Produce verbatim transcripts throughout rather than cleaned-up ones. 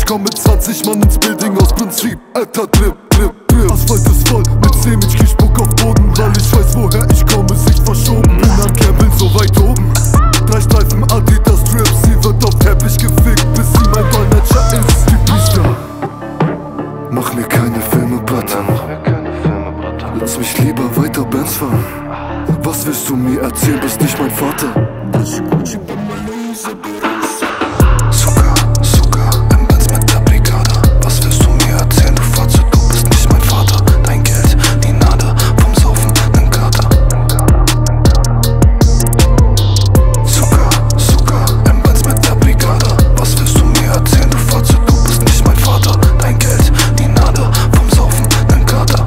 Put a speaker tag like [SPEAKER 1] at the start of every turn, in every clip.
[SPEAKER 1] komm mit zwanzig Mann ins Building aus Prinzip. Alter, Drip, Drip, Drip. Asphalt ist voll mit zehn, ich krieg Spuck auf Boden, weil ich weiß, woher ich komme, Sicht verschoben. Bin an Campbell so weit oben. Drei Streifen Adidas Drip, sie wird auf Teppich gefickt, bis sie mein Dolmetscher ist. Die Biester. Mach mir keine Filme, Bratter. Lass mich lieber weiter Benz fahren. Was willst du mir erzählen, bist nicht mein Vater. Zucker, Zucker, im Benz mit der Brigade. Was willst du mir erzählen, du Fotze, du bist nicht mein Vater. Dein Geld, die Nade, vom Saufen, nen Kater. Zucker, Zucker, im Benz mit der Brigade. Was willst du mir erzählen, du Fotze, du bist nicht mein Vater. Dein Geld, die Nade, vom Saufen, nen Kater.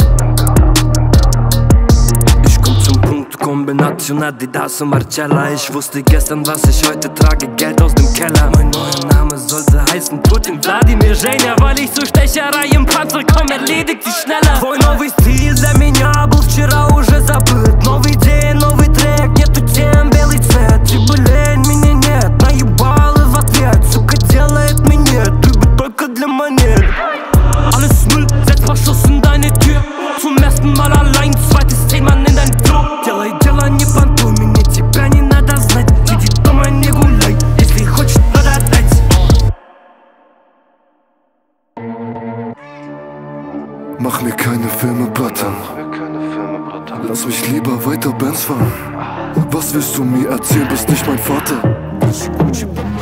[SPEAKER 2] Kombination Adidas und Marcella. Ich wusste gestern, was ich heute trage, Geld aus dem Keller. Mein neuer Name sollte heißen Putin Wladimir Женя, weil ich zur Stecherei im Panzer komm, erledigt sie schneller. Твой новый стиль для меня был вчера уже забыт. Новый день, новый трек, нету тем, белый цвет. Типа лень, меня нет, наебалы в ответ. Сука делает минет, Liebe только для монет. Alles Müll, setz Verschluss in deine Tür. Zum ersten Mal allein, zweites Thema in dein Flur. Делай дело, не понтуй меня, тебя не надо знать. Сиди дома, не гуляй, если хочешь, надо отдать.
[SPEAKER 1] Mach mir keine Filme, Bratter. Lass mich lieber weiter Benz fahren. Was willst du mir erzählen, bist nicht mein Vater.